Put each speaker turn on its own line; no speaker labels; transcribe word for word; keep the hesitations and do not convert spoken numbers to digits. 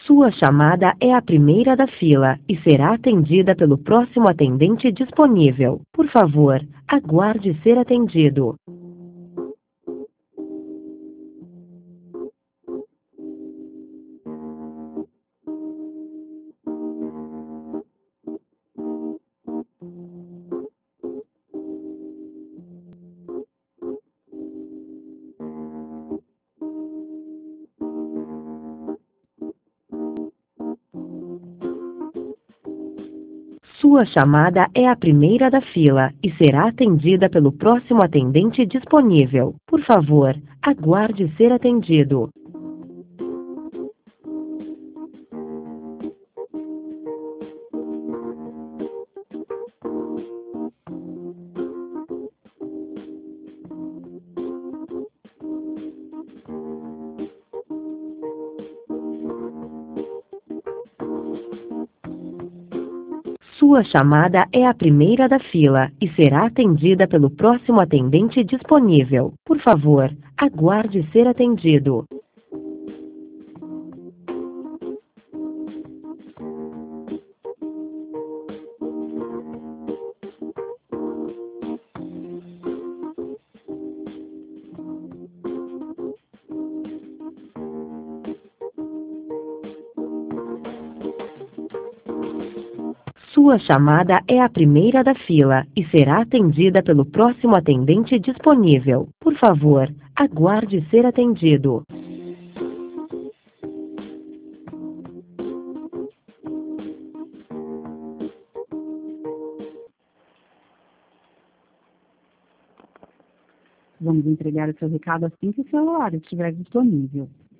Sua chamada é a primeira da fila e será atendida pelo próximo atendente disponível. Por favor, aguarde ser atendido. Sua chamada é a primeira da fila e será atendida pelo próximo atendente disponível. Por favor, aguarde ser atendido. Sua chamada é a primeira da fila e será atendida pelo próximo atendente disponível. Por favor, aguarde ser atendido. Sua chamada é a primeira da fila e será atendida pelo próximo atendente disponível. Por favor, aguarde ser atendido.
Vamos entregar o seu recado assim que o seu horário estiver disponível.